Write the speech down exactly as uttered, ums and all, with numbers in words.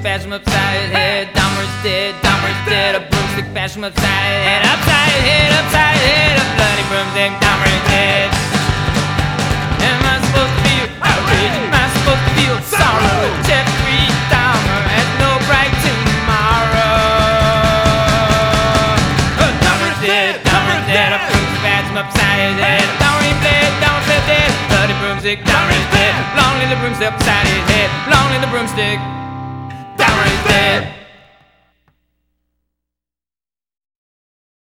bashed him upside his head. Dahmer's dead, Dahmer's dead. A broomstick bashed him upside his head. Upside his head, upside his head. A bloody broomstick, Dahmer's dead. Am I supposed to feel outrage? Am I supposed to feel sorrow? Jeffrey Dahmer has no bright tomorrow. Uh, Dahmer's dead, Dahmer's dead. A broomstick bashed him upside his head. Dahmer ain't dead, Dahmer's dead. Bloody broomstick, Dahmer is dead. Long live the broomstick upside his head. Long live the broomstick, Dahmer is dead.